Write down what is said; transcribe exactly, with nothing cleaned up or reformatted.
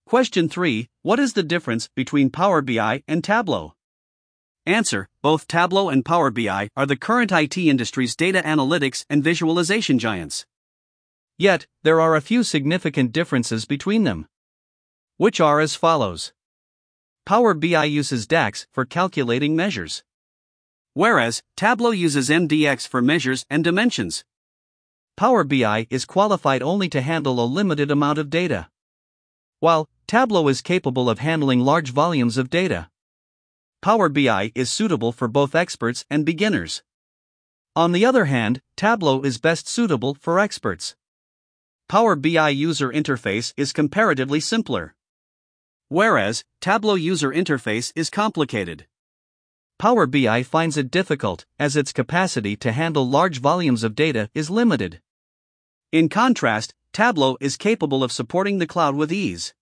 Question three. What is the difference between Power B I and Tableau? Answer. Both Tableau and Power B I are the current I T industry's data analytics and visualization giants. Yet, there are a few significant differences between them, which are as follows. Power B I uses DAX for calculating measures, whereas Tableau uses M D X for measures and dimensions. Power B I is qualified only to handle a limited amount of data, while Tableau is capable of handling large volumes of data. Power B I is suitable for both experts and beginners. On the other hand, Tableau is best suitable for experts. Power B I user interface is comparatively simpler, whereas Tableau user interface is complicated. Power B I finds it difficult, as its capacity to handle large volumes of data is limited. In contrast, Tableau is capable of supporting the cloud with ease.